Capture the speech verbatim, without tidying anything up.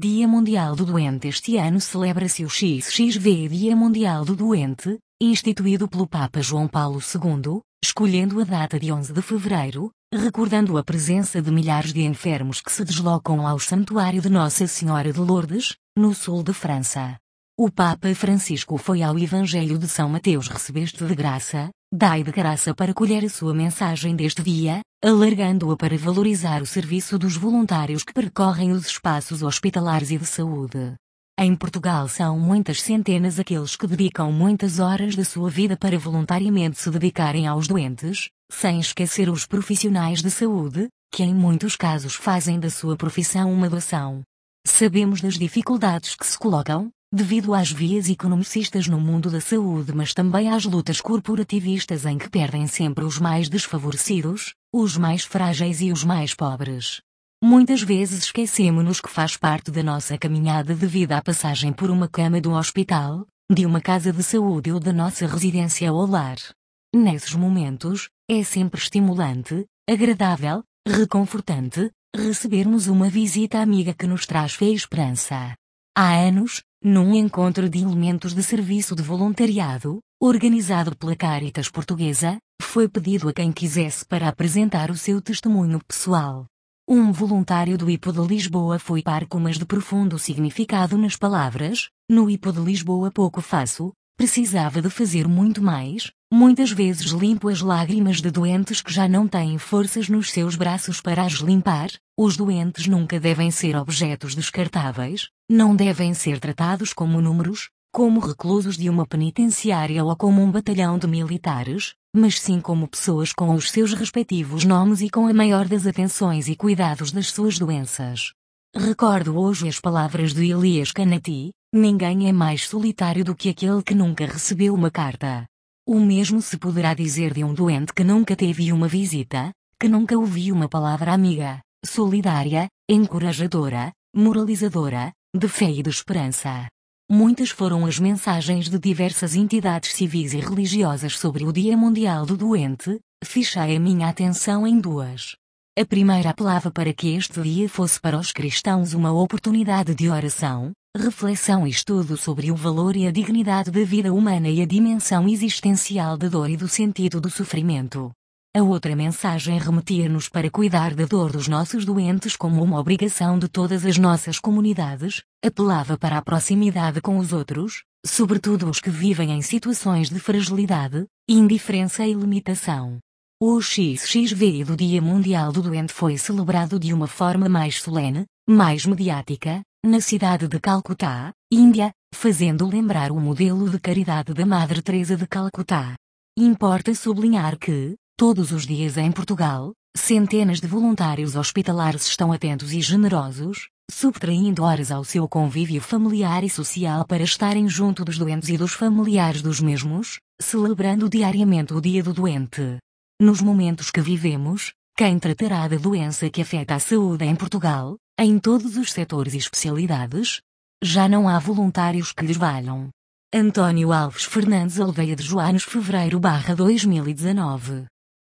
Dia Mundial do Doente. Este ano celebra-se o X X V Dia Mundial do Doente, instituído pelo Papa João Paulo segundo, escolhendo a data de onze de fevereiro, recordando a presença de milhares de enfermos que se deslocam ao Santuário de Nossa Senhora de Lourdes, no sul de França. O Papa Francisco foi ao Evangelho de São Mateus: recebeste de graça, dai de graça, para colher a sua mensagem deste dia, alargando-a para valorizar o serviço dos voluntários que percorrem os espaços hospitalares e de saúde. Em Portugal são muitas centenas aqueles que dedicam muitas horas da sua vida para voluntariamente se dedicarem aos doentes, sem esquecer os profissionais de saúde, que em muitos casos fazem da sua profissão uma doação. Sabemos das dificuldades que se colocam, devido às vias economicistas no mundo da saúde, mas também às lutas corporativistas em que perdem sempre os mais desfavorecidos, os mais frágeis e os mais pobres. Muitas vezes esquecemo-nos que faz parte da nossa caminhada de vida a passagem por uma cama do hospital, de uma casa de saúde ou da nossa residência ou lar. Nesses momentos, é sempre estimulante, agradável, reconfortante, recebermos uma visita amiga que nos traz fé e esperança. Há anos, num encontro de elementos de serviço de voluntariado, organizado pela Caritas Portuguesa, foi pedido a quem quisesse para apresentar o seu testemunho pessoal. Um voluntário do I P O de Lisboa foi parco, mas de profundo significado nas palavras: no I P O de Lisboa pouco faço, precisava de fazer muito mais, muitas vezes limpo as lágrimas de doentes que já não têm forças nos seus braços para as limpar. Os doentes nunca devem ser objetos descartáveis, não devem ser tratados como números, como reclusos de uma penitenciária ou como um batalhão de militares, mas sim como pessoas com os seus respectivos nomes e com a maior das atenções e cuidados das suas doenças. Recordo hoje as palavras de Elias Canati: ninguém é mais solitário do que aquele que nunca recebeu uma carta. O mesmo se poderá dizer de um doente que nunca teve uma visita, que nunca ouviu uma palavra amiga, solidária, encorajadora, moralizadora, de fé e de esperança. Muitas foram as mensagens de diversas entidades civis e religiosas sobre o Dia Mundial do Doente. Fixei a minha atenção em duas. A primeira apelava para que este dia fosse para os cristãos uma oportunidade de oração, reflexão e estudo sobre o valor e a dignidade da vida humana e a dimensão existencial da dor e do sentido do sofrimento. A outra mensagem remetia-nos para cuidar da dor dos nossos doentes como uma obrigação de todas as nossas comunidades, apelava para a proximidade com os outros, sobretudo os que vivem em situações de fragilidade, indiferença e limitação. O X X V do Dia Mundial do Doente foi celebrado de uma forma mais solene, mais mediática, na cidade de Calcutá, Índia, fazendo lembrar o modelo de caridade da Madre Teresa de Calcutá. Importa sublinhar que, todos os dias em Portugal, centenas de voluntários hospitalares estão atentos e generosos, subtraindo horas ao seu convívio familiar e social para estarem junto dos doentes e dos familiares dos mesmos, celebrando diariamente o Dia do Doente. Nos momentos que vivemos, quem tratará da doença que afeta a saúde em Portugal, em todos os setores e especialidades? Já não há voluntários que lhes valham. António Alves Fernandes Alveia, de Joanes, fevereiro dois mil e dezenove.